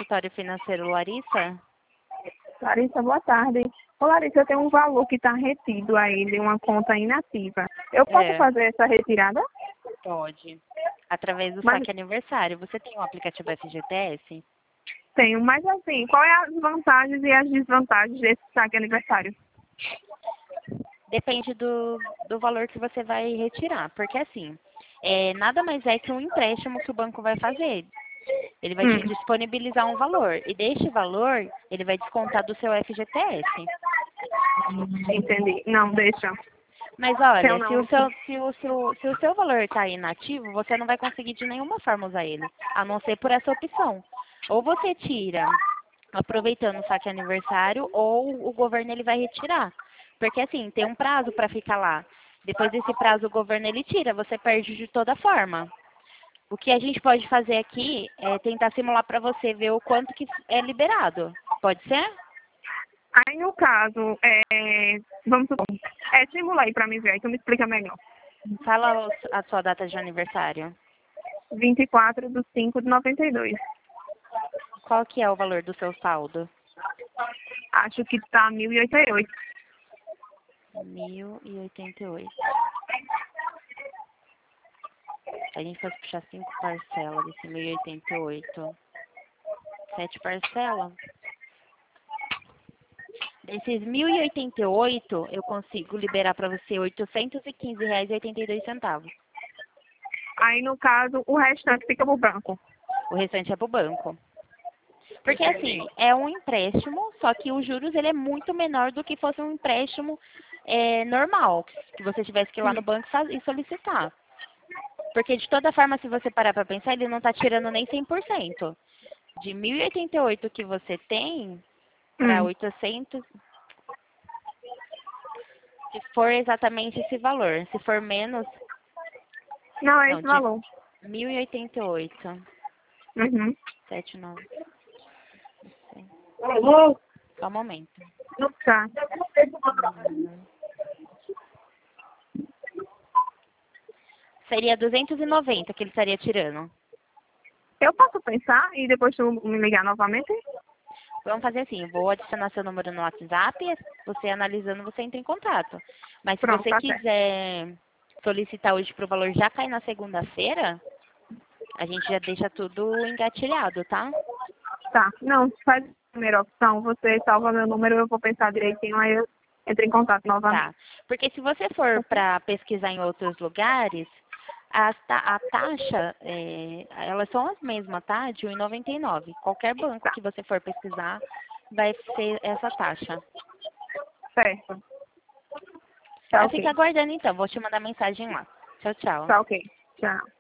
consultório financeiro, Larissa? Larissa, boa tarde. Ô, Larissa, eu tenho um valor que está retido aí de uma conta inativa. Eu posso É, fazer essa retirada? pode. Através do Mas saque aniversário. Você tem o aplicativo FGTS? tenho, mas assim, qual é as vantagens e as desvantagens desse saque aniversário? Depende do valor que você vai retirar. Porque assim, nada mais é que um empréstimo que o banco vai fazer. Ele vai te Hum, disponibilizar um valor. E deste valor, ele vai descontar do seu FGTS. entendi. Não, deixa. Mas Eu olha, não. se o seu valor está inativo, você não vai conseguir de nenhuma forma usar ele, a não ser por essa opção. Ou você tira aproveitando o saque aniversário, ou o governo ele vai retirar. Porque assim, tem um prazo para ficar lá. Depois desse prazo o governo ele tira, você perde de toda forma. O que a gente pode fazer aqui é tentar simular para você ver o quanto que é liberado. Pode ser? Aí, no caso, vamos supor, simula aí para mim ver, aí tu me explica melhor. Fala a sua data de aniversário. 24/5/92. Qual que é o valor do seu saldo? Acho que tá 1.088. 1.088. Se a gente fosse puxar 5 parcelas desse 1.088, 7 parcelas. Desses 1.088, eu consigo liberar para você R$ 815,82. Aí, no caso, o restante fica pro banco. O restante é para o banco. Porque Entendi. assim, é um empréstimo, só que os juros ele é muito menor do que fosse um empréstimo normal, que você tivesse que ir lá no banco e solicitar. Porque de toda forma, se você parar para pensar, ele não está tirando nem 100%. De 1.088 que você tem para Hum. 800, se for exatamente esse valor. Se for menos, Não, é não, esse de valor. 1.088, Uhum. 79, Alô? só um momento. Tá. Seria 290 que ele estaria tirando. Eu posso pensar e depois tu me ligar novamente? Vamos fazer assim, eu vou adicionar seu número no WhatsApp, você analisando, você entra em contato. Mas se Pronto, você tá certo. quiser solicitar hoje para o valor já cair na segunda-feira, a gente já deixa tudo engatilhado, tá? Tá. Não, faz a primeira opção. Você salva meu número, eu vou pensar direitinho, aí eu entro em contato novamente. Tá. Porque se você for para pesquisar em outros lugares, a taxa, elas são as mesmas, tá? De 1,99. Qualquer banco Tá. que você for pesquisar vai ser essa taxa. Certo. Tá Aí ok. fica aguardando então, vou te mandar mensagem lá. Tchau, tchau. Tá ok. Tchau.